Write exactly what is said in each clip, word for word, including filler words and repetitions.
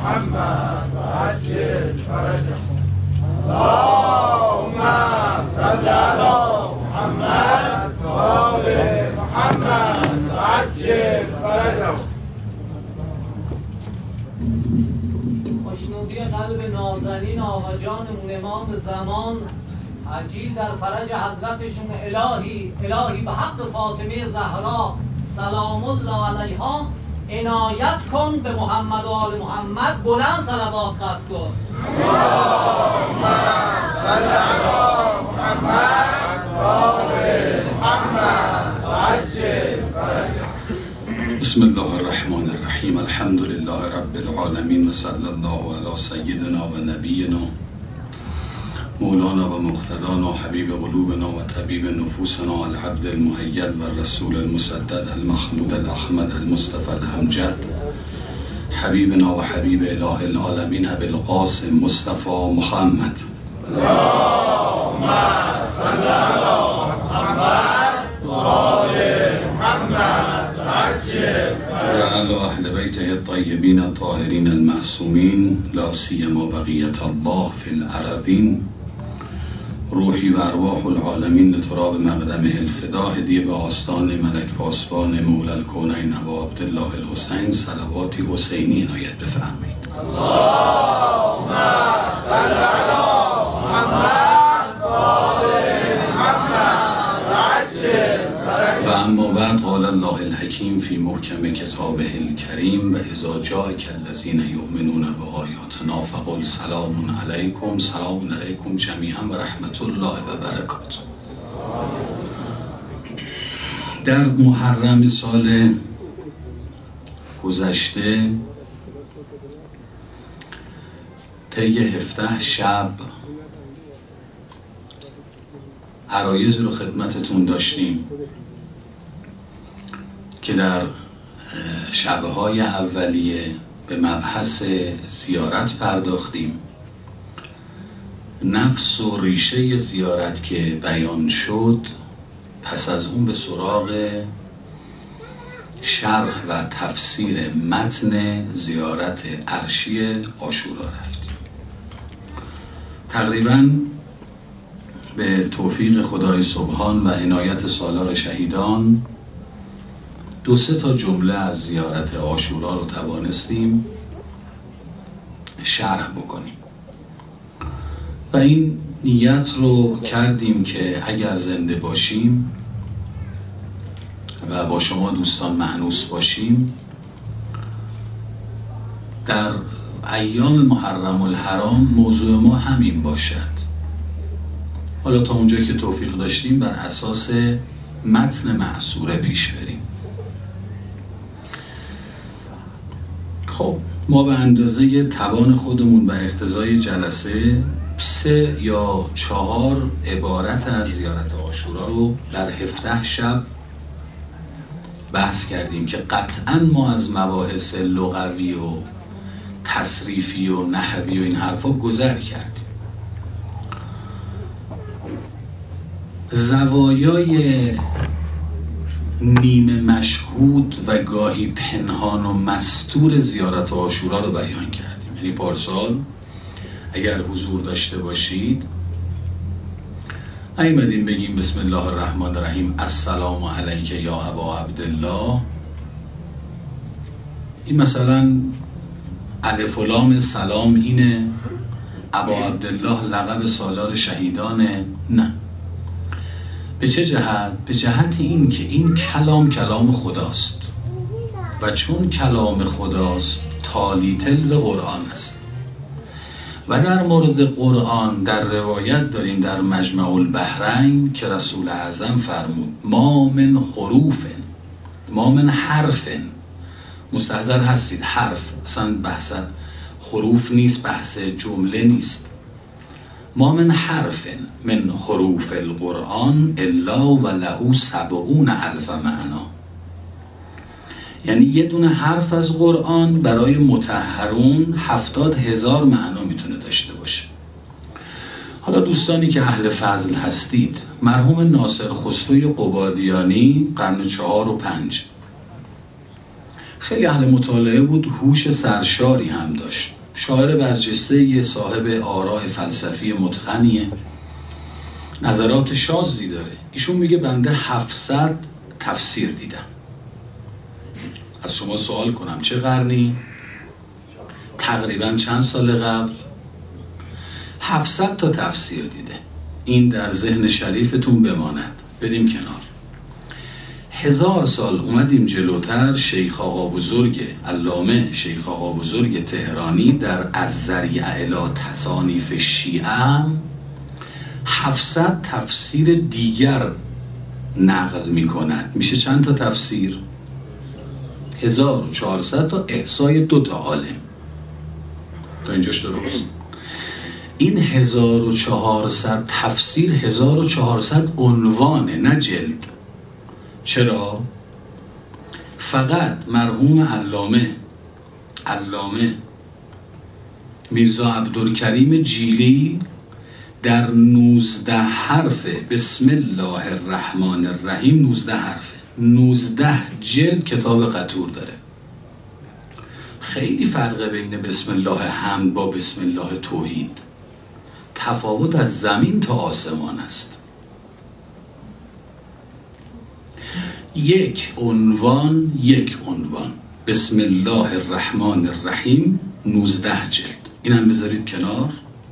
محمد وعجل فرجهم. اللهم صل على محمد وآل محمد وعجل فرجهم. خوشنودی قلب نازنین آقا جانمون امام زمان عجیل در فرج حضرتشون. الهی الهی به حق فاطمه زهرا سلام الله علیها عنایت کن به محمد و آل محمد. بلند صلوات قد کن. اللهم صل علی محمد و آل محمد وعجل فرجهم. بسم الله الرحمن الرحیم. الحمد لله رب العالمین و صلی الله علی سیدنا و نبینا مولانا و مقتدانا حبیب قلوبنا و طبیب نفوسنا العبد المهید و رسول المسدد المحمود الاحمد المصطفى الامجد حبیبنا و حبیب اله العالمین ابی القاسم مصطفى محمد. اللهم صل علی محمد و آل محمد وعجل و علی اهل بیته الطیبین الطاهرین المعصومین لا سیما بقیت الله فی الارضین. روحی و ارواح العالمین لتراب مقدمه الفدا. هدیه به آستان ملک پاسبان مولا الکونین ابا عبدالله الحسین صلواتی حسینی عنایت بفرمایید. اللهم صل علی محمد و آل محمد وعجل فرجهم. و اما بعد قال الله الحکیم فی محکم کتابه الکریم و اذا جاءک الذین یؤمنون بآیاتنا فقل سلام علیکم. سلام علیکم جمیعا و رحمت الله و برکاته. در محرم سال گذشته طی هفده شب عرایض رو خدمتتون داشتیم که در شبهای اولیه به مبحث زیارت پرداختیم. نفس و ریشه زیارت که بیان شد، پس از اون به سراغ شرح و تفسیر متن زیارت عرشی عاشورا رفتیم. تقریباً به توفیق خدای سبحان و عنایت سالار شهیدان دو سه تا جمله از زیارت عاشورا رو توانستیم شرح بکنیم و این نیت رو کردیم که اگر زنده باشیم و با شما دوستان مأنوس باشیم، در ایام محرم الحرام موضوع ما همین باشد. حالا تا اونجا که توفیق داشتیم بر اساس متن معصوره پیش بریم. خب ما به اندازه توان خودمون و اقتضای جلسه سه یا چهار عبارت از زیارت عاشورا رو در هفده شب بحث کردیم که قطعا ما از مباحث لغوی و تصریفی و نحوی و این حرفا گذر کردیم. زوایای نیمه مشهود و گاهی پنهان و مستور زیارت عاشورا رو بیان کردیم. یعنی پارسال اگر حضور داشته باشید ایمدیم بگیم بسم الله الرحمن الرحیم السلام علیک یا ابا عبدالله. این مثلا الف و لام سلام اینه، ابا عبدالله لقب سالار شهیدانه. نه، به چه جهت؟ به جهت این که این کلام کلام خداست و چون کلام خداست تالی تل قرآن است و در مورد قرآن در روایت داریم در مجمع البحرین که رسول اعظم فرمود ما من حروف ما من حرف. مستحضر هستید؟ حرف اصلا بحث حروف نیست، بحث جمله نیست. ما من حرف من حروف القرآن الا و له سبعون الف معنا. یعنی یه دونه حرف از قرآن برای مطهرون هفتاد هزار معنا میتونه داشته باشه. حالا دوستانی که اهل فضل هستید، مرحوم ناصر خسروی قبادیانی قرن چهار و پنج خیلی اهل مطالعه بود، هوش سرشاری هم داشت. شاعر برجسته، صاحب آراء فلسفی متقنیه، نظرات شاذی داره. ایشون میگه بنده هفتصد تفسیر دیدم. از شما سوال کنم چه قرنی؟ تقریبا چند سال قبل؟ هفتصد تا تفسیر دیده. این در ذهن شریفتون بماند. بریم کنار. هزار سال اومدیم جلوتر، شیخ آقا بزرگ علامه شیخ آقا بزرگ تهرانی در از ذریعه الی تصانیف شیعه هفتصد تفسیر دیگر نقل می کند. میشه چند تا تفسیر؟ هزار و چهارصد تا احصای دو تا عالم. تا اینجاش درست؟ این هزار و چهارصد تفسیر هزار و چهارصد عنوانه، نه جلد. چرا؟ فقط مرحوم علامه علامه میرزا عبدالکریم جیلی در نوزده حرف بسم الله الرحمن الرحیم، نوزده حرف، نوزده جلد کتاب قطور داره. خیلی فرق بین بسم الله حمد با بسم الله توحید، تفاوت از زمین تا آسمان است. یک عنوان یک عنوان بسم الله الرحمن الرحیم، نوزده جلد. این هم بذارید کنار.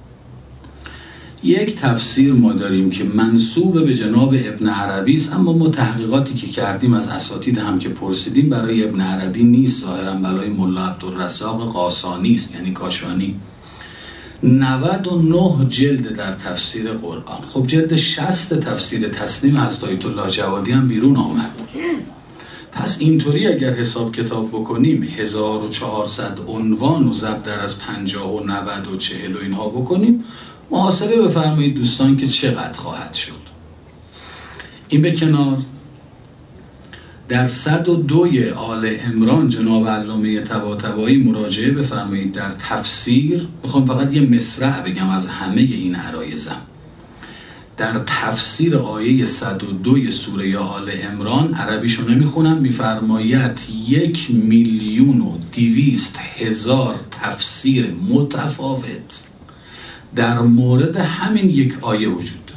یک تفسیر ما داریم که منسوب به جناب ابن عربی است، اما ما تحقیقاتی که کردیم از اساتید هم که پرسیدیم برای ابن عربی نیست، ظاهرا برای ملا عبدالرزاق قاسانی است، یعنی کاشانی. نود و نه جلد در تفسیر قرآن. خب جلد شصت تفسیر تسنیم حضرت آیت الله جوادی هم بیرون آمد. پس اینطوری اگر حساب کتاب بکنیم هزار و چهارصد عنوان و ضرب در از پنجاه و نود و چهل و اینها بکنیم، محاسبه بفرمایید دوستان که چقدر خواهد شد. این به کنار. در صد و دوی آل عمران جناب علامه طباطبایی مراجعه بفرمایید در تفسیر. میخوام فقط یه مصرع بگم از همه این عرایزم. در تفسیر آیه صد و دو سوره آل عمران، عربیشو نمیخونم، میفرماید یک میلیون و دویست هزار تفسیر متفاوت در مورد همین یک آیه وجود داره.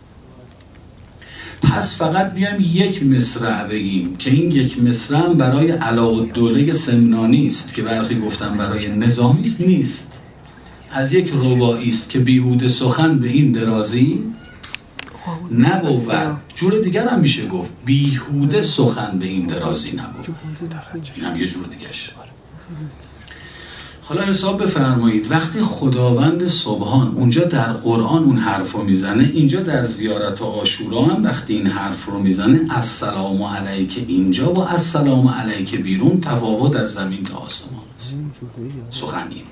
پس فقط بیایم یک مصرع بگیم که این یک مصرع برای علاءالدوله سمنانی است که برخی گفتن برای نظامی است، نیست. از یک رباعی است که بیهوده سخن به این درازی نبود. جور دیگر هم میشه گفت بیهوده سخن به این درازی نبود. این هم یه جور دیگرش. حالا حساب بفرمایید وقتی خداوند سبحان اونجا در قرآن اون حرف رو میزنه، اینجا در زیارت و عاشورا هم وقتی این حرف رو میزنه، السلام علیک اینجا و السلام علیک بیرون، تفاوت از زمین تا آسمان است. سخن این.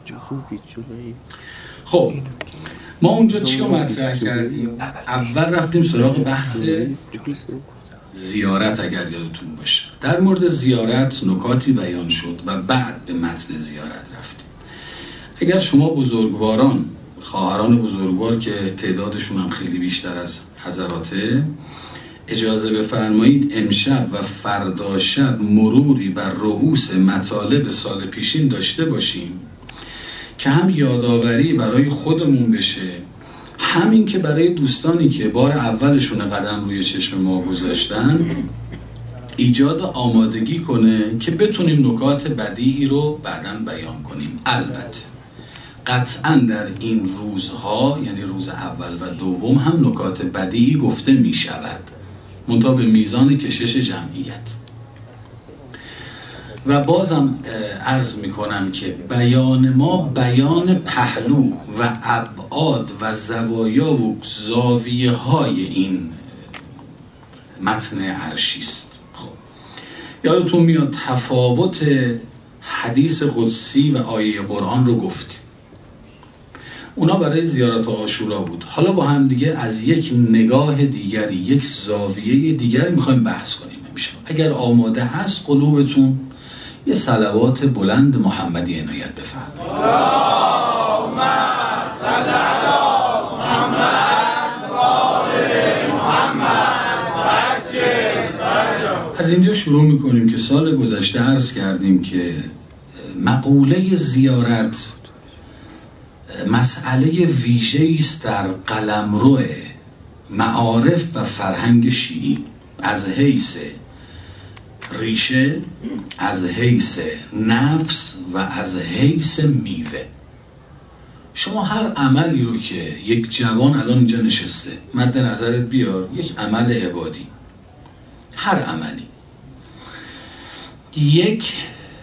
خب ما اونجا چی رو مطرح کردیم؟ اول رفتیم سراغ بحث زیارت اگر یادتون باشه. در مورد زیارت نکاتی بیان شد و بعد به متن زیارت رفتیم. اگر شما بزرگواران، خواهران بزرگوار که تعدادشون هم خیلی بیشتر از حضراته، اجازه بفرمایید امشب و فردا شب مروری بر رؤوس مطالب سال پیشین داشته باشیم که هم یادآوری برای خودمون بشه، همین که برای دوستانی که بار اولشون قدم روی چشم ما گذاشتن ایجاد آمادگی کنه که بتونیم نکات بدیعی رو بعداً بیان کنیم. البته قطعاً در این روزها، یعنی روز اول و دوم، هم نکات بدیعی گفته می شود، منتها به میزان کشش جمعیت. و بازم عرض می کنم که بیان ما بیان پهلو و ابعاد و زوایا و زاویه های این متن عرشی است. خب یادتون میاد تفاوت حدیث قدسی و آیه قرآن رو گفتیم، اونا برای زیارت عاشورا بود. حالا با هم دیگه از یک نگاه دیگری، یک زاویه دیگری میخوایم بحث کنیم امشب. اگر آماده هست قلوبتون یه صلوات بلند محمدی عنایت بفرمایید. اللهم صل علی محمد و آل محمد و عجل فرجهم. از اینجا شروع میکنیم که سال گذشته عرض کردیم که مقوله زیارت مسئله ویژه‌ای است در قلمرو معارف و فرهنگ شیعی، از حیث ریشه، از حیث نفس و از حیث میوه. شما هر عملی رو که یک جوان الان اینجا نشسته مد نظرت بیار، یک عمل عبادی، هر عملی یک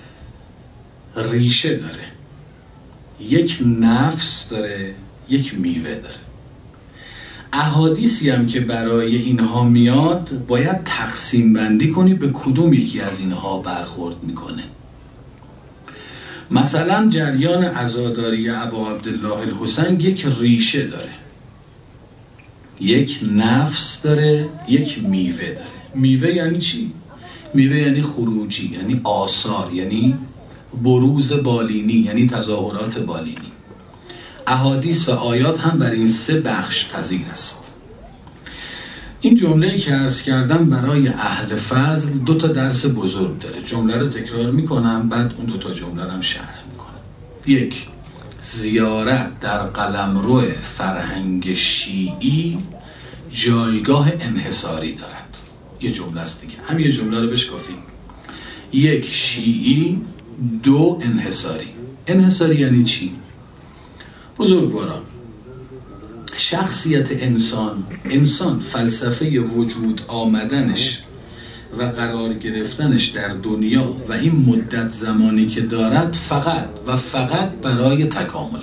ریشه داره، یک نفس داره، یک میوه داره. احادیثی هم که برای اینها میاد باید تقسیم بندی کنی به کدوم یکی از اینها برخورد میکنه. مثلا جریان عزاداری ابا عبدالله الحسین یک ریشه داره، یک نفس داره، یک میوه داره. میوه یعنی چی؟ میوه یعنی خروجی، یعنی آثار، یعنی بروز بالینی، یعنی تظاهرات بالینی. احادیث و آیات هم بر این سه بخش پذیر است. این جمله‌ای که عرض کردم برای اهل فضل دو تا درس بزرگ داره. جمله رو تکرار میکنم، بعد اون دو تا جمله رو هم شرح میکنم. یک، زیارت در قلمرو فرهنگ شیعی جایگاه انحصاری دارد. یه جمله است دیگه، هم یه جمله رو بشکافیم. یک، شیعی. دو، انحصاری. انحصاری یعنی چی؟ بزرگواران، شخصیت انسان انسان فلسفه وجود آمدنش و قرار گرفتنش در دنیا و این مدت زمانی که دارد فقط و فقط برای تکامل.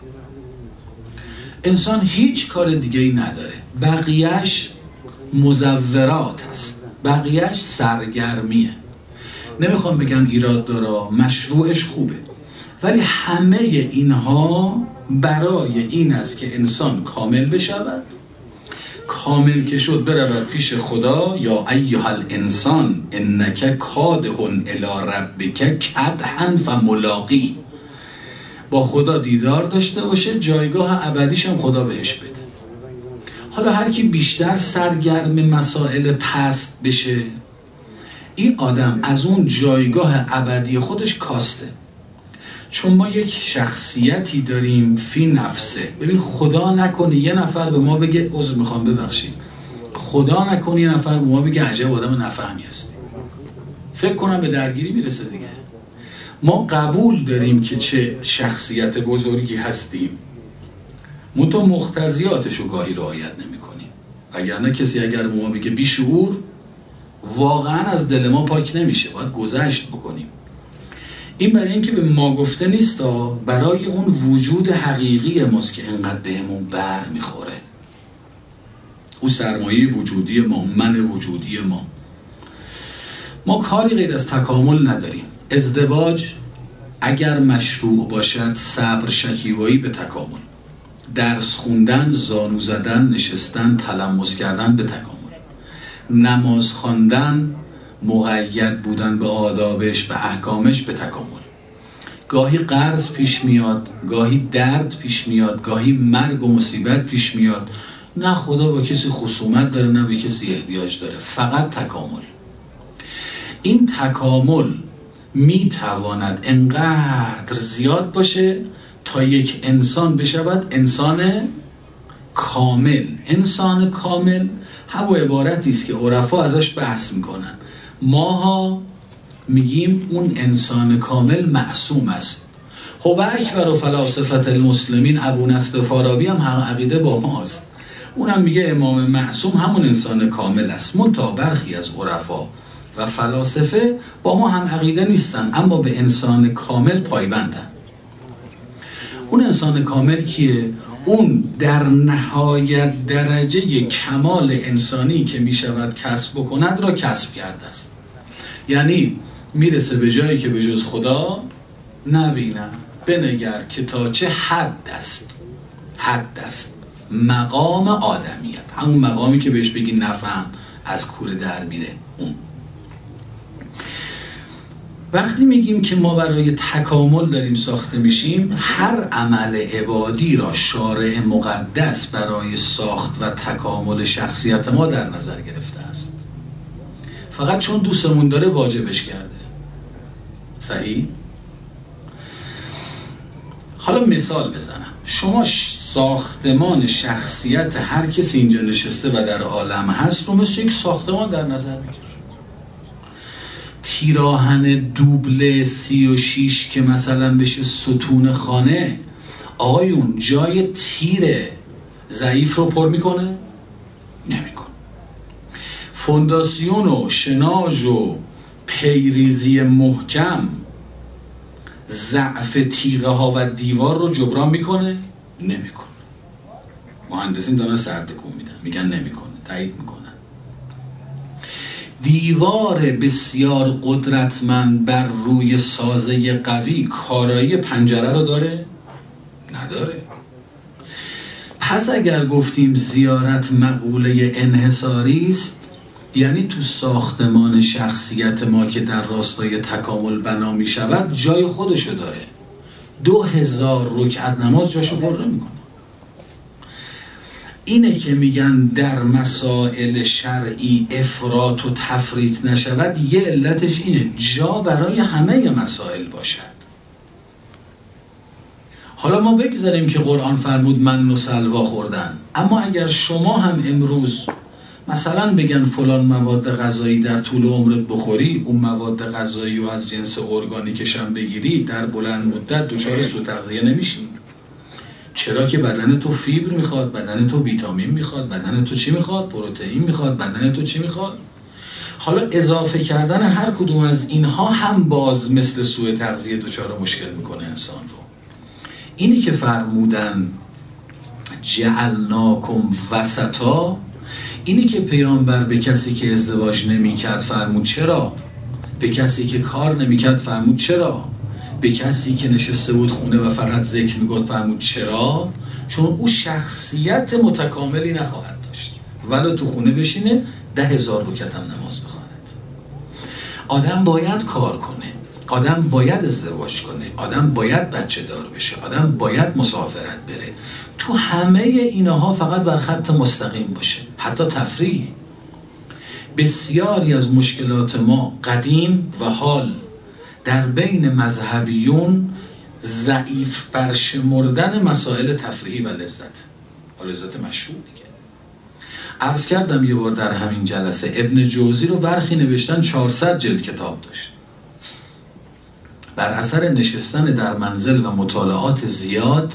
انسان هیچ کار دیگه ای نداره، بقیهش مزورات هست، بقیهش سرگرمیه. نمیخوام بگم ایراد داره، مشروعش خوبه، ولی همه اینها برای این است که انسان کامل بشود، کامل که شد برود پیش خدا. یا ایها الانسان انک کادح الی ربک کدحا فملاقی، با خدا دیدار داشته باشه، جایگاه ابدیش هم خدا بهش بده. حالا هر کی بیشتر سرگرم مسائل پست بشه، این آدم از اون جایگاه ابدی خودش کاسته. چون ما یک شخصیتی داریم فی نفسه. ببین خدا نکنه یه نفر به ما بگه عذر میخوام ببخشید، خدا نکنه یه نفر به ما بگه عجب آدم نفهمی هستی، فکر کنم به درگیری میرسه دیگه. ما قبول داریم که چه شخصیت بزرگی هستیم، منتها مقتضیاتش رو گاهی رعایت نمی کنیم. وگرنه کسی اگر به ما بگه بیشعور، واقعا از دل ما پاک نمیشه، باید گذشت بکنیم. این برای اینکه به ما گفته نیست، برای اون وجود حقیقی ماست که انقدر بهمون بر میخوره. او سرمایه وجودی ما، من وجودی ما. ما کاری غیر از تکامل نداریم. ازدواج اگر مشروع باشد، صبر شکیبایی به تکامل، درس خوندن، زانو زدن، نشستن، تلمس کردن به تکامل، نماز خواندن، مقید بودن به آدابش، به احکامش به تکامل. گاهی قرض پیش میاد، گاهی درد پیش میاد، گاهی مرگ و مصیبت پیش میاد. نه خدا با کسی خصومت داره، نه به کسی احتیاج داره، فقط تکامل. این تکامل میتواند انقدر زیاد باشه تا یک انسان بشود انسان کامل. انسان کامل همون عبارتی است که عرفا ازش بحث میکنن. ماها میگیم اون انسان کامل معصوم است. هو اکبر فلاسفه المسلمین ابو نصر فارابی هم هم عقیده با ماست. اونم میگه امام معصوم همون انسان کامل است. منتها برخی از عرفا و فلاسفه با ما هم عقیده نیستن، اما به انسان کامل پایبندن. اون انسان کامل کیه؟ اون در نهایت درجه کمال انسانی که میشود کسب بکند را کسب کرده است. یعنی میرسه به جایی که به جز خدا نبینم، بنگر که تا چه حد است. حد است مقام آدمیت، همون مقامی که بهش بگی نفهم از کوره در میره. اون وقتی میگیم که ما برای تکامل داریم ساخته میشیم، هر عمل عبادی را شارع مقدس برای ساخت و تکامل شخصیت ما در نظر گرفته است. فقط چون دوستمون داره واجبش کرده. صحیح؟ حالا مثال بزنم، شما ساختمان شخصیت هر کسی اینجا نشسته و در عالم هست رو مثل یک ساختمان در نظر بگیر. تیراهن دوبله سی و شیش که مثلا بشه ستون خانه، آقایون جای تیر ضعیف رو پر میکنه؟ نمیکنه. فونداسیون و شناژ و پیریزی محکم ضعف تیغه ها و دیوار رو جبران میکنه؟ نمیکنه. مهندسین دارن سرتکون میدن، میگن نمیکنه، تایید میکنن. دیوار بسیار قدرتمند بر روی سازه قوی کارایی پنجره رو داره؟ نداره. پس اگر گفتیم زیارت مقوله انحصاری است، یعنی تو ساختمان شخصیت ما که در راستای تکامل بنا می شود جای خودشو داره. دو هزار رکعت نماز جاشو پر نمیکنه. اینه که میگن در مسائل شرعی افراط و تفریط نشود، یه علتش اینه جا برای همه مسائل باشد. حالا ما بگذاریم که قرآن فرمود من و سلوا خوردن، اما اگر شما هم امروز مثلا بگن فلان مواد غذایی در طول عمرت بخوری، اون مواد غذایی رو از جنس ارگانیکش هم بگیری، در بلند مدت دچار سوء تغذیه نمیشی. چرا که بدن تو فیبر میخواد، بدن تو ویتامین میخواد، بدن تو چی میخواد؟ پروتئین میخواد، بدن تو چی میخواد؟ حالا اضافه کردن هر کدوم از اینها هم باز مثل سوء تغذیه دچار مشکل میکنه انسان رو. اینی که فرمودن جعلناکم وسطا، اینی که پیامبر به کسی که ازدواج نمیکرد فرمود چرا؟ به کسی که کار نمیکرد فرمود چرا؟ به کسی که نشسته بود خونه و فقط ذکر میگفت فرمود چرا؟ چون او شخصیت متکاملی نخواهد داشت، ولو تو خونه بشینه ده هزار رکعت هم نماز بخواند. آدم باید کار کنه، آدم باید ازدواج کنه، آدم باید بچه دار بشه، آدم باید مسافرت بره. تو همه اینها فقط بر خط مستقیم باشه، حتی تفریح. بسیاری از مشکلات ما قدیم و حال در بین مذهبیون ضعیف برشمردن مسائل تفریحی و لذت و لذت مشروع دیگه. عرض کردم یه بار در همین جلسه ابن جوزی رو برخی نوشتن چهارصد جلد کتاب داشت. بر اثر نشستن در منزل و مطالعات زیاد،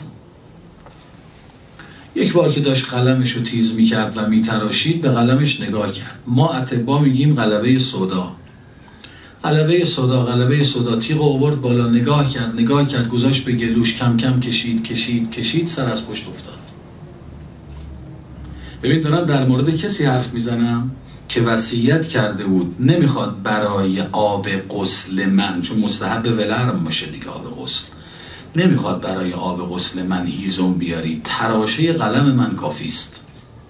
یک بار که داشت قلمش رو تیز میکرد و میتراشید به قلمش نگاه کرد. ما اطبا میگیم قلبه سودا، قلبه سودا، قلبه سودا. تیغ آورد بالا، نگاه کرد نگاه کرد گذاشت به گلوش، کم کم کشید کشید کشید، سر از پشت افتاد. ببین دارم در مورد کسی حرف میزنم که وصیت کرده بود نمیخواد برای آب غسل من، چون مستحب ولرم باشه دیگه آب غسل، نمیخواد برای آب غسل من هیزم بیاری، تراشه قلم من کافیست.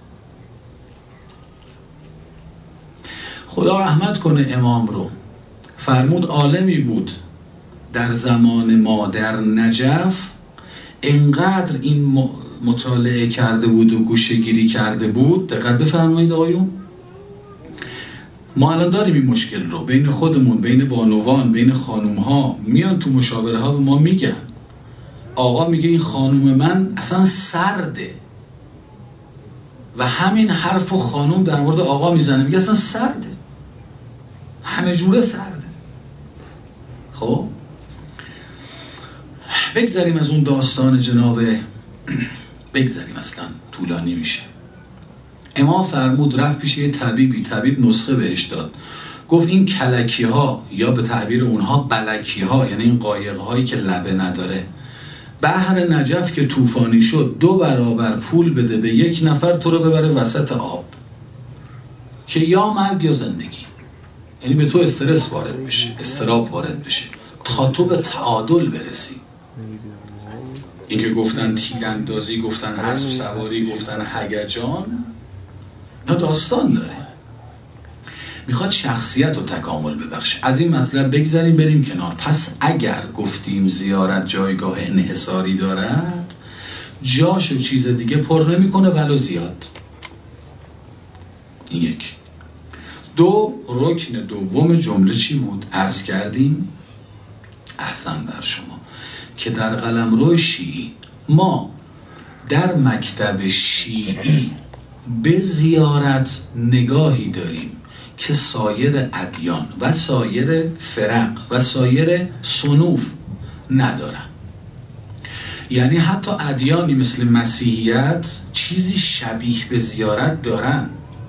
خدا رحمت کنه امام رو. فرمود عالمی بود در زمان ما در نجف، انقدر این مطالعه کرده بود و گوشه‌گیری کرده بود. دقت بفرمایید آقایون، ما الان داریم این مشکل رو بین خودمون، بین بانوان، بین خانوم ها، میان تو مشاوره ها به ما میگن آقا میگه این خانوم من اصلا سرده، و همین حرف و خانوم در مورد آقا میزنه، میگه اصلا سرده، همه جوره سرده. خب بگذاریم از اون داستان جناب، بگذاریم اصلا طولانی میشه. امام فرمود رفت پیش یه طبیبی، طبیب نسخه بهش داد، گفت این کلکی ها یا به تعبیر اونها بلکی ها، یعنی این قایق هایی که لبه نداره، بحر نجف که طوفانی شد دو برابر پول بده به یک نفر تو رو ببره وسط آب، که یا مرگ یا زندگی. یعنی به تو استرس وارد بشه، استراب وارد بشه تا تو به تعادل برسی. این که گفتن تیراندازی، گفتن اسب سواری، گفتن هیجان، نه داستان داره. میخواد شخصیت رو تکامل ببخشه. از این مطلب بگذاریم بریم کنار. پس اگر گفتیم زیارت جایگاه انحصاری دارد، جاشو چیز دیگه پر نمیکنه ولو زیاد. این یک. دو، رکن دوم جمله چی بود؟ عرض کردیم احسن بر شما، که در قلمرو شیعی ما در مکتب شیعی به زیارت نگاهی داریم که سایر ادیان و سایر فرق و سایر صنوف ندارن. یعنی حتی ادیانی مثل مسیحیت چیزی شبیه به زیارت دارن،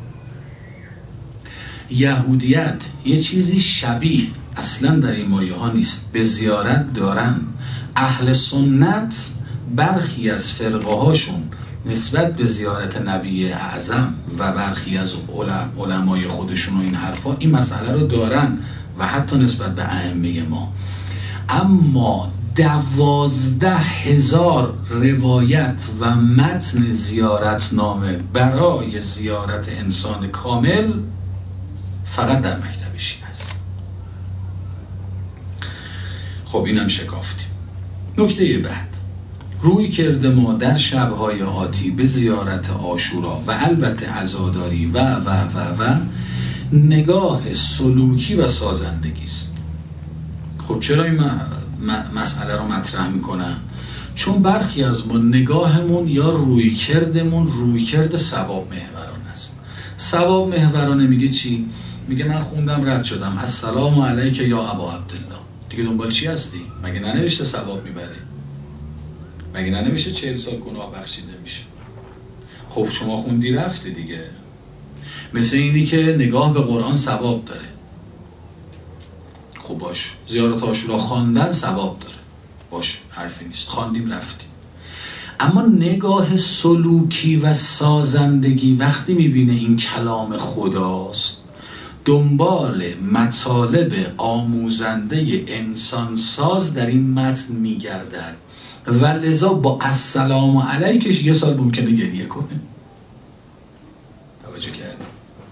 یهودیت یه چیزی شبیه اصلا در این مایه ها نیست به زیارت دارن. اهل سنت برخی از فرقه هاشون نسبت به زیارت نبی اعظم و برخی از علمای خودشون و این حرفا این مسئله رو دارن و حتی نسبت به ائمه ما. اما دوازده هزار روایت و متن زیارتنامه برای زیارت انسان کامل فقط در مکتب شیعه است. خب اینم شکافتیم. نکته بعد، روی کرده ما در شبهای آتی به زیارت عاشورا و البته عزاداری و و و و نگاه سلوکی و سازندگی است. خب چرا این مسئله رو مطرح میکنم؟ چون برخی از ما نگاهمون یا روی کردمون روی کرد ثواب محوران است. ثواب محورانه میگه چی؟ میگه من خوندم رد شدم السلام علیک یا ابا عبدالله، دیگه دنبال چی هستی؟ مگه ننوشته ثواب میبره؟ مگه ننوشته چهل سال گناه بخشیده میشه؟ خب شما خوندی رفته دیگه. مثل اینی که نگاه به قرآن ثواب داره. خب باش، زیارت عاشورا خواندن ثواب داره، باش، حرفی نیست، خواندیم رفتیم. اما نگاه سلوکی و سازندگی وقتی میبینه این کلام خداست، دنبال مطالب آموزنده انسان ساز در این متن میگردد و لذا با السلام علیکش یه سال ممکنه گریه کنه. توجه کرد؟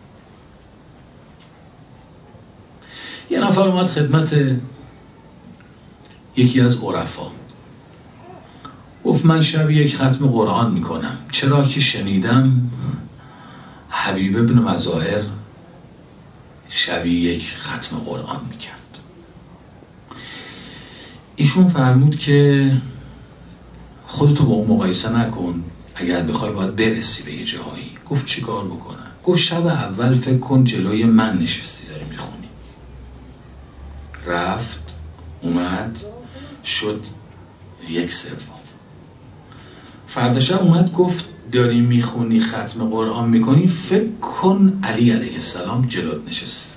یه نفر اومد خدمت یکی از عرفا، گفت من شب یک ختم قرآن میکنم، چرا که شنیدم حبیب ابن مظاهر شبی یک ختم قرآن میکرد. ایشون فرمود که خودتو با اون مقایسه نکن، اگر بخوای باید برسی به یه جایی. گفت چی کار بکنم؟ گفت شب اول فکر کن جلوی من نشستی داری میخونی، رفت اومد شد یک سوم. فردا شب اومد گفت داری میخونی ختم قرآن میکنی، فکر کن علی علیه السلام جلوت نشست،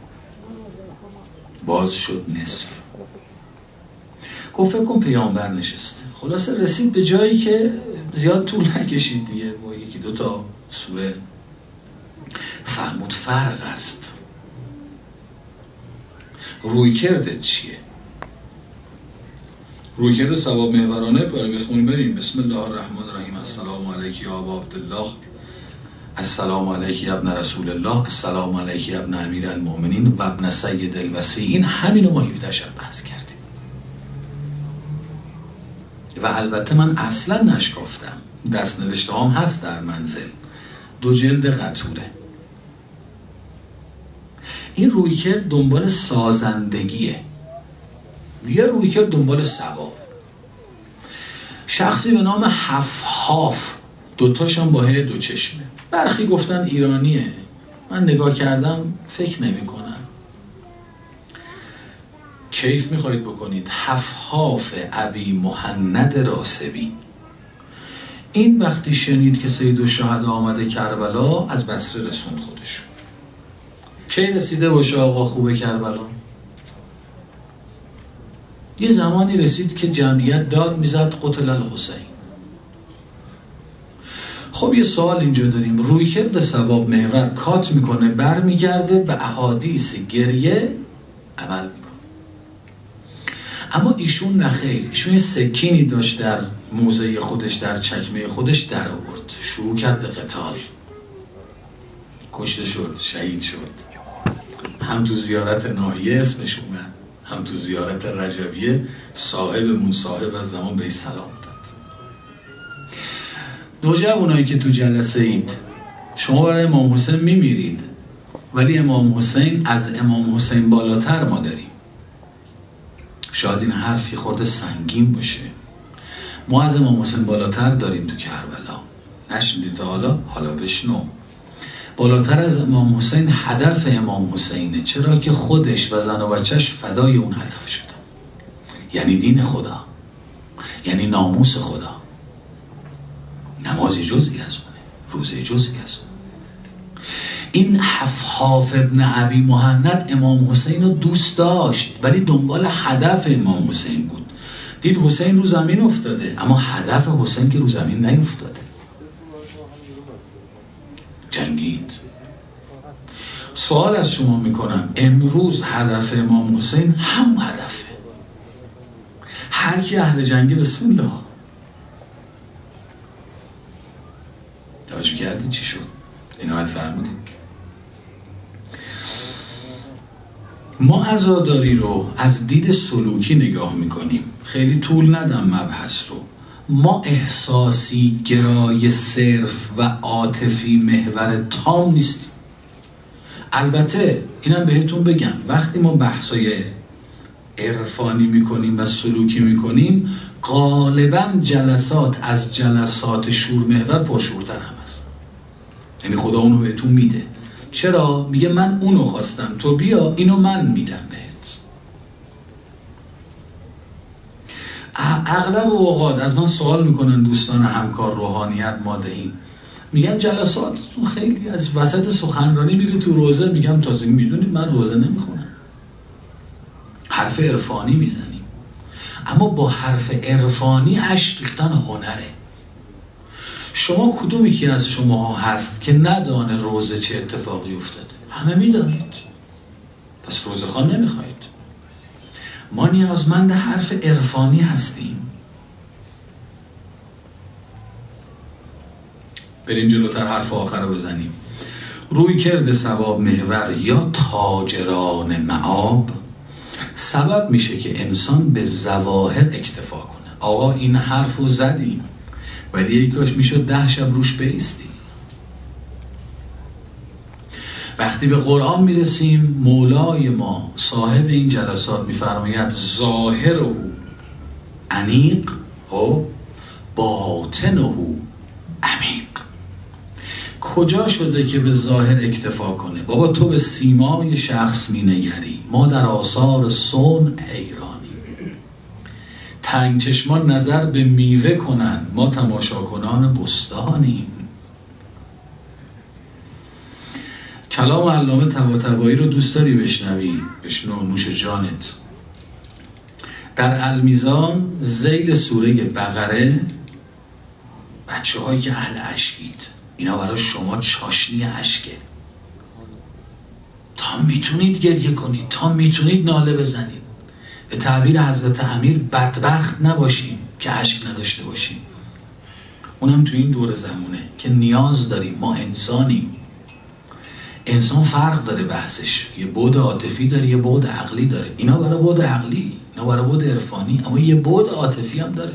باز شد نصف. گفت فکر کن پیامبر نشسته. خلاصه رسید به جایی که زیاد طول نکشید دیگه، با یکی دوتا سوره فرمود فرق است. روی کردت چیه؟ روی کرده ثواب محورانه برای بخونیم بریم. بسم الله الرحمن الرحیم. السلام علیک یا ابا عبدالله، السلام علیک یا ابن رسول الله، السلام علیک یا ابن امیر المؤمنین و ابن سید الوصی. این همینو ما هفده شب بحث کردیم و البته من اصلا نشکافتم، دست نوشته هم هست در منزل، دو جلد قطوره. این رویکرد دنبال سازندگیه، یه رویکرد دنبال ثواب. شخصی به نام حفحاف، دوتاشم با هی دو چشمه، برخی گفتن ایرانیه، من نگاه کردم فکر نمی کنم. کیف میخواید بکنید؟ حفحاف ابی مهند راسبی. این وقتی شنید که سید الشهدا آمده کربلا، از بصره رسوند خودشون. کی رسیده باشه آقا خوبه کربلا؟ یه زمانی رسید که جمعیت داد میزد قتل الحسین. خب یه سوال اینجا داریم، رویکرد ثواب محور کات میکنه، بر میگرده به احادیث گریه عمل میکنه. اما ایشون نخیر، ایشون یه سکینی داشت در موزه خودش، در چکمه خودش در آورد، شروع کرد به قتال، کشته شد، شهید شد. هم تو زیارت ناحیه اسمش اومد، هم تو زیارت رجبیه صاحبمون صاحب از زمان به سلام داد. نوجوانایی که تو جلسه اید، شما برای امام حسین میمیرید، ولی امام حسین از امام حسین بالاتر ما داریم. شاید این حرفی خورده سنگین باشه. ما از امام حسین بالاتر داریم تو کربلا. نشنیدی تا حالا؟ حالا بشنو. بالاتر از امام حسین هدف امام حسینه، چرا که خودش و زن و بچهش فدای اون هدف شدن. یعنی دین خدا، یعنی ناموس خدا. نمازی جزئی از اونه، روزه جزئی از اونه. این حفحاف ابن ابی مهند امام حسین رو دوست داشت ولی دنبال هدف امام حسین بود. دید حسین رو زمین افتاده اما هدف حسین که رو زمین نیفتاده، جنگید. سوال از شما میکنم، امروز هدف امام حسین همون هدفه. هر کی اهل جنگی بسم الله. توجه کردید چی شد؟ عنایت فرمودید. ما عزاداری رو از دید سلوکی نگاه میکنیم. خیلی طول ندم مبحث رو. ما احساسی گرای صرف و عاطفی محور تام نیستیم. البته اینم بهتون بگم، وقتی ما بحثای عرفانی میکنیم و سلوکی میکنیم غالبا جلسات از جلسات شور محور پرشورتر هم هست. یعنی خدا اونو بهتون میده. چرا؟ میگه من اونو خواستم، تو بیا اینو من میدم بهت. اغلب اوقات از من سوال میکنن دوستان همکار روحانیت مادهین، میگم جلسات خیلی از وسط سخنرانی میری تو روزه، میگم تازه میدونید من روزه نمیخونم، حرف عرفانی میزنیم. اما با حرف عرفانی اشک ریختن هنره. شما کدوم یکی از شما هست که ندانه روزه چه اتفاقی افتاده؟ همه میدانید، پس روزه خوان نمیخواید. ما نیازمند حرف عرفانی هستیم. بریم جلوتر حرف آخر رو بزنیم. روی کرد ثواب محور یا تاجران معاب سبب میشه که انسان به ظواهر اکتفا کنه. آقا این حرف رو زدی ولی یکاش میشد ده شب روش بایستی. وقتی به قرآن میرسیم مولای ما صاحب این جلسات میفرماید ظاهره انیق و باطنه عمیق. کجا شده که به ظاهر اکتفا کنه؟ بابا تو به سیمای شخص مینگری، ما در آثار صنع حیرانی. تنگ چشمان نظر به میوه کنن، ما تماشا کنان بستانیم. کلام علامه طباطبایی رو دوست داری بشنوی؟ بشنو، نوش جانت. در المیزان ذیل سوره بقره، بچه هایی که اهل اشکید، اینا برای شما چاشنی اشکه. تا میتونید گریه کنید، تا میتونید ناله بزنید. به تعبیر حضرت امیر بدبخت نباشیم که اشک نداشته باشیم. اونم تو این دور زمونه که نیاز داریم. ما انسانیم. انسان فرق داره بحثش، یه بعد عاطفی داره، یه بعد عقلی داره. اینا برای بعد عقلی، اینا برای بعد عرفانی، اما یه بعد عاطفی هم داره.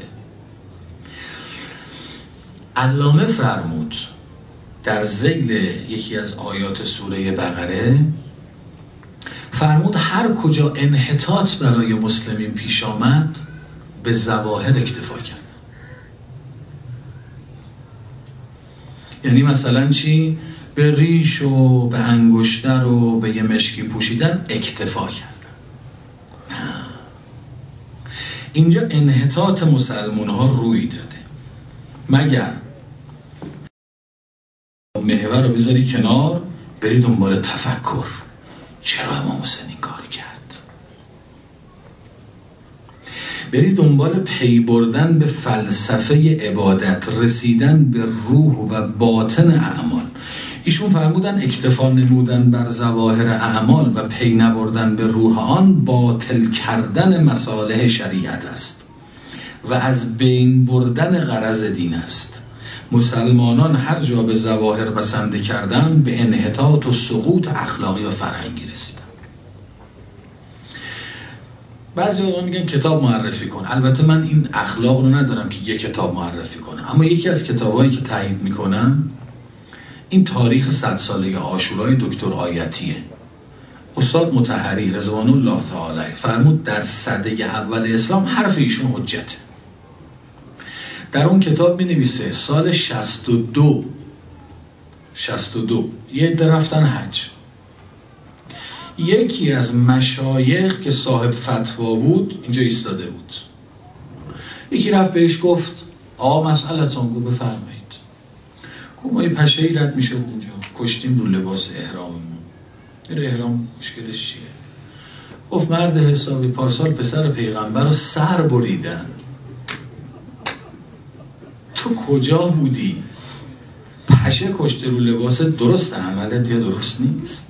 علامه فرمود در ذیل یکی از آیات سوره بقره، فرمود هر کجا انحطاط برای مسلمین پیش آمد به ظواهر اکتفا کرد. یعنی مثلا چی؟ به ریش و به انگشتر و به یه مشکی پوشیدن اکتفا کردن. نه، اینجا انحطاط مسلمان ها روی داده. مگر محور رو بذاری کنار بری دنبال تفکر، چرا امام حسین این کاری کرد؟ بری دنبال پی بردن به فلسفه عبادت، رسیدن به روح و باطن اعمال. ایشون فرمودن اکتفا نمودن بر ظواهر اعمال و پی نبردن به روح آن باطل کردن مصالح شریعت است و از بین بردن غرض دین است. مسلمانان هر جا به ظواهر بسنده کردن به انحطاط و سقوط اخلاقی و فرهنگی رسیدن. بعضی آقا میگن کتاب معرفی کن. البته من این اخلاق رو ندارم که یک کتاب معرفی کنم، اما یکی از کتابایی که تایید میکنم این تاریخ صد ساله عاشورای دکتر آیتیه. استاد مطهری رضوان الله تعالی فرمود در سده اول اسلام حرف ایشون حجته. در اون کتاب می نویسه سال شصت و دو شصت و دو یه عده رفتن حج. یکی از مشایخ که صاحب فتوا بود اینجا ایستاده بود. یکی رفت بهش گفت آقا مسئلتون گفت بفرمایید. گفت ما یه پشه‌ای رد میشد اونجا کشتیم رو لباس احراممون. میره احرام مشکلش چیه؟ گفت مرد حسابی پارسال پسر پیغمبر رو سر بریدن. تو کجا بودی؟ پشه کشته رو لباس درست عملت یا درست نیست؟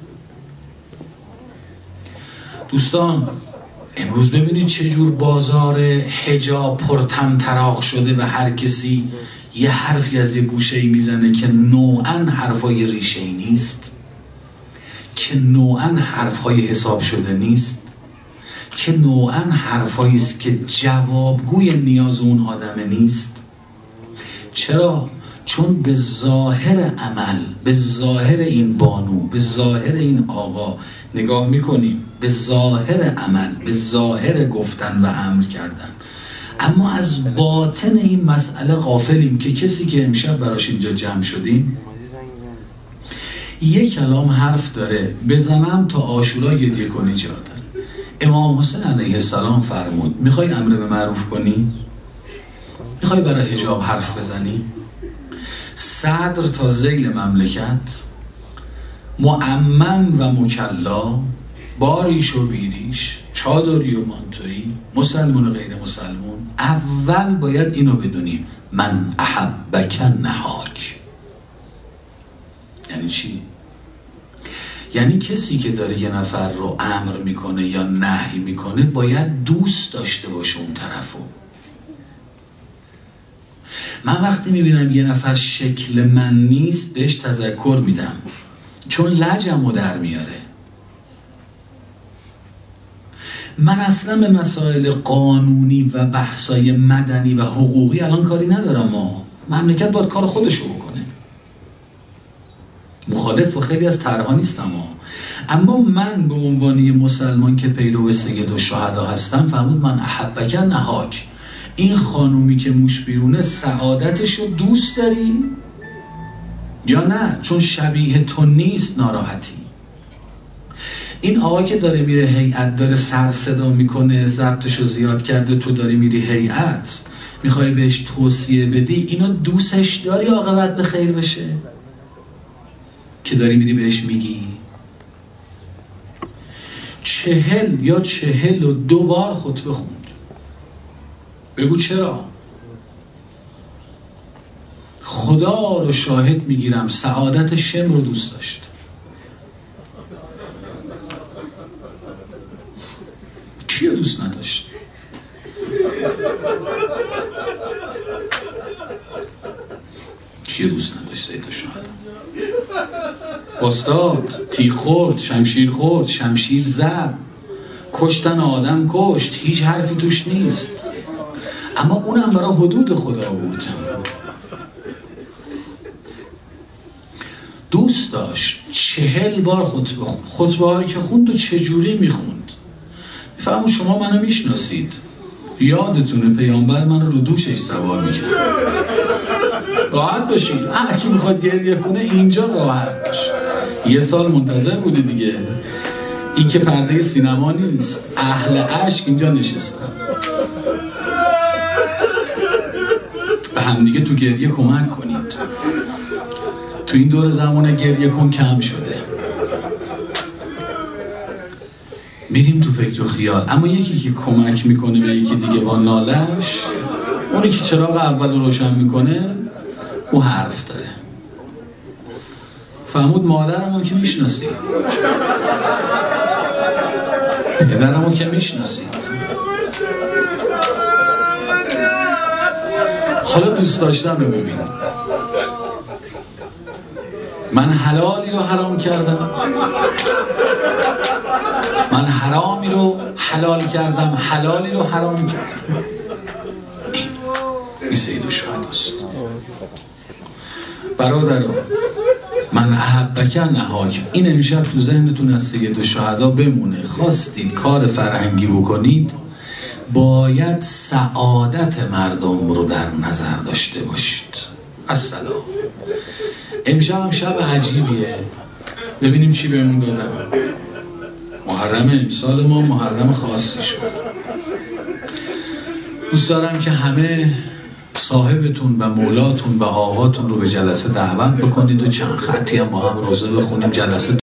دوستان امروز ببینید چه جور بازار حجاب پرتم تراق شده و هر کسی یه حرفی از یه گوشه‌ای میزنه که نوعاً حرفای ریشه‌ای نیست، که نوعاً حرفای حساب شده نیست، که نوعاً حرفایی است که جوابگوی نیاز اون آدم نیست. چرا؟ چون به ظاهر عمل، به ظاهر این بانو، به ظاهر این آقا نگاه میکنیم، به ظاهر عمل، به ظاهر گفتن و امر کردن، اما از باطن این مسئله غافلیم که کسی که امشب براش اینجا جمع شدیم یک کلام حرف داره بزنم تا عاشورا گریه کنی جا داره. امام حسین علیه السلام فرمود میخوای امر به معروف کنی؟ میخوای برای حجاب حرف بزنی؟ صدر تا ذیل مملکت، معمم و مکلا، باریش و بیریش، چادری و مانتویی، مسلمون و غیر مسلمون، اول باید اینو بدونیم من احبک نهاک. یعنی چی؟ یعنی کسی که داره یه نفر رو امر میکنه یا نهی میکنه باید دوست داشته باشه اون طرفو. من وقتی میبینم یه نفر شکل من نیست بهش تذکر میدم، چون لجمو در میاره. من اصلا به مسائل قانونی و بحثای مدنی و حقوقی الان کاری ندارم. ما مملکت باید کار خودشو بکنه. مخالف و خیلی از طرحها نیستم ها. اما من به عنوان مسلمان که پیرو سید الشهدا هستم فرمود من احبک نهاک. این خانومی که موش بیرونه سعادتشو دوست داری یا نه؟ چون شبیه تو نیست ناراحتی. این آقا که داره میره هیئت داره سر صدا میکنه ضبطشو زیاد کرده، تو داری میری هیئت میخوای بهش توصیه بدی، اینو دوستش داری عاقبت به خیر بشه که داری میری بهش میگی؟ چهل یا چهل و دو بار خطبه خوند. بگو چرا؟ خدا رو شاهد میگیرم سعادت شم رو دوست داشت. کی رو دوست نداشت؟ کی رو دوست نداشت؟ سید الشهدا باستاد، تیغ خورد، شمشیر خورد، شمشیر زد، کشتن آدم کشت، هیچ حرفی توش نیست، اما اونم برای حدود خدا بود. دوست داشت. چهل بار خطبه خوند. خطبه هایی که خوند و چجوری میخوند؟ میفهمون شما منو میشناسید، یادتونه پیامبر منو رو دوشش سوار میکرد. راحت باشید، هر کی میخواد گریه کنه اینجا راحت باشه. یه سال منتظر بودی دیگه. این که پرده سینما نیست، اهل عشق اینجا نشستن. به هم دیگه تو گریه کمک کنید. تو این دور زمان گریه کن کم شده. میریم تو فکر و خیال، اما یکی که کمک میکنه به یکی دیگه با نالش، اونی که چراغ اول رو روشن میکنه او حرف داره. فهمود؟ مادرمو که میشناسید، پدرمو که میشناسید. حالا دوست داشتن رو ببین. من حلالی رو حرام کردم، من حرامی رو حلال کردم، حلالی رو حرام کردم. این سید الشهداست. برادران من احبک نهاک. این امشب تو ذهنتون از سید الشهدا بمونه. خواستید کار فرهنگی بکنید، باید سعادت مردم رو در نظر داشته باشید. السلام. امشب هم شب عجیبیه، ببینیم چی بهمون دادن. محرم امسال ما محرم خاصی شد. دوست دارم که همه صاحبتون و مولاتون و آقاتون رو به جلسه دعوت بکنید و چند خطی هم با هم روزه بخونیم. جلسه